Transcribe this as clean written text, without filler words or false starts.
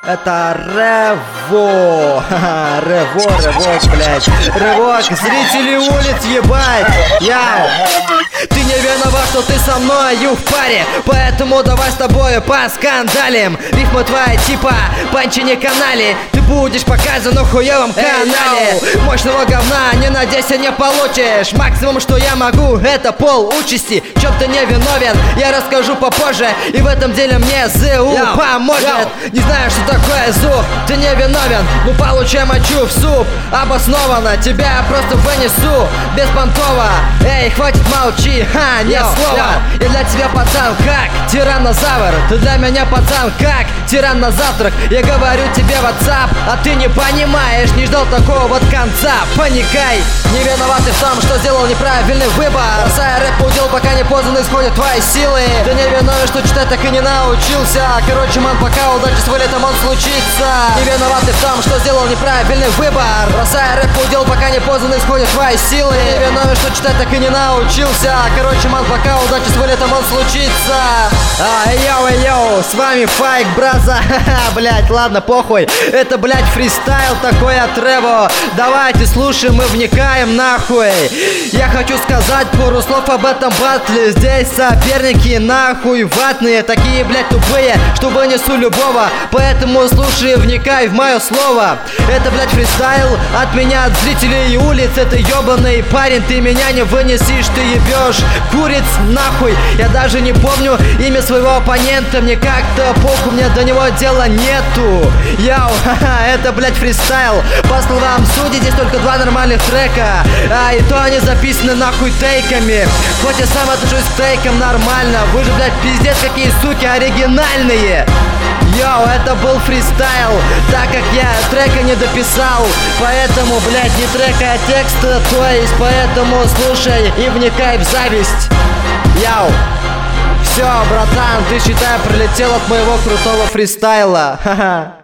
Это Рево. Рево, блядь. Рывок, зрители улиц, ебать. Яу. Ты не виноват, что ты со мною в паре, поэтому давай с тобой поскандалим. Рифмы твои типа панчи не канали. Ты будешь показан на хуевом канале. Мощного говна не надейся, не получишь. Максимум, что я могу, это пол участи. В чем ты не виновен, я расскажу попозже. И в этом деле мне ЗУ поможет. Не знаю, что такое ЗУ, ты не виновен. Ну получай мочу в суп. Обоснованно тебя просто вынесу беспонтово. Эй, хватит молчи, нет слова. Я для тебя пацан как тираннозавр. Ты для меня пацан как тиран на завтрак. Я говорю тебе WhatsApp, а ты не понимаешь. Не ждал такого вот конца, паникай. Не виноваты в том, что сделал неправильный выбор. Бросая рэп удел, пока не поздно исходят твои силы. Ты не виновен, что читать так и не научился. Короче, ман, пока удачи с вылетом он случится. Не виноваты в том, что сделал неправильный выбор. Бросая рэп удел, пока не поздно исходят твои силы. Не виновен, что читать так и не научился. Короче, ман, пока удачи с вылетом он случится. Йоу, с вами Файк, браза. Блять, ладно, похуй. Это, блять, фристайл такой от Рево. Давайте слушаем и вникаем нахуй. Я хочу сказать пару слов об этом батле. Здесь соперники нахуй ватные. Такие, блять, тупые, что вынесу любого. Поэтому слушай и вникай в мое слово. Это, блять, фристайл от меня, от зрителей улиц. Это ебаный парень, ты меня не вынесешь. Ты ебешь куриц нахуй. Я даже не помню имя своего оппонента. Мне как-то похуй, мне до него дела нету. Яу, это, блять, фристайл. По словам судей, здесь только два нормальных трека. И то они записаны нахуй тейками. Хоть я сам отношусь к тейкам нормально. Вы же, блять, пиздец, какие суки оригинальные. Йоу, это был фристайл, так как я трека не дописал. Поэтому, блять, не трек, а текст. То есть, поэтому слушай и вникай в зависть. Яу. Все, братан, ты, считай, прилетел от моего крутого фристайла. Ха-ха.